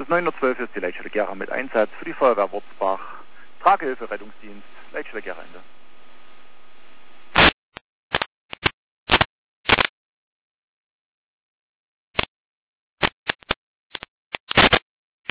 912 ist die Leitstelle Gera mit Einsatz für die Feuerwehr Wurzbach. Tragehilfe, Rettungsdienst, Leitstelle Gera Ende.